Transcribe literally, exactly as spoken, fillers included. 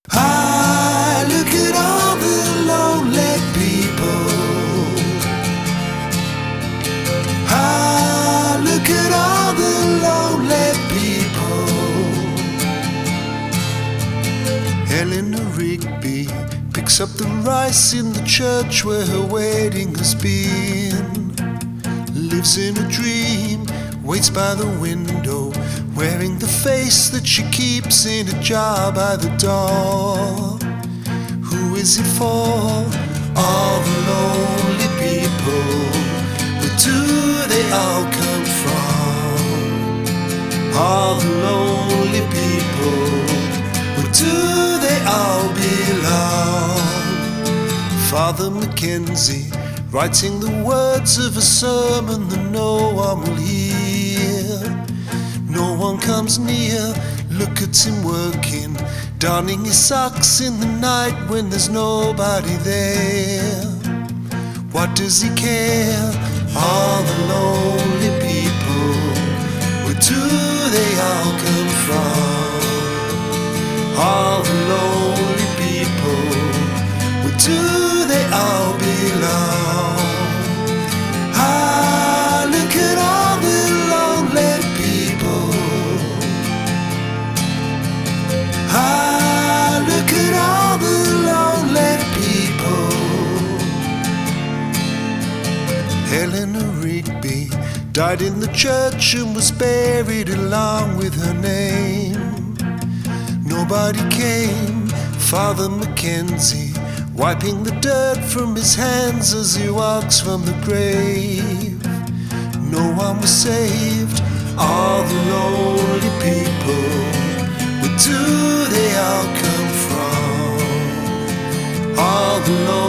Ah, look at all the lonely people. Ah, look at all the lonely people. Eleanor Rigby picks up the rice in the church where her wedding has been. Lives in a dream, waits by the window, wearing the face that she keeps in a jar by the door. Who is it for? All the lonely people. Where do they all come from? All the lonely people. Where do they all belong? Father Mackenzie, writing the words of a sermon that no one will hear. No one comes near, look at him working, darning his socks in the night when there's nobody there. What does he care? All the lonely people. Where do they all come from? All the lonely people. Where do they all belong? Ah, look at all the lonely people. Ah, look at all the lonely people. Eleanor Rigby died in the church and was buried along with her name. Nobody came. Father Mackenzie wiping the dirt from his hands as he walks from the grave. No one was saved. All the lonely people. Where do they all come from? All the lonely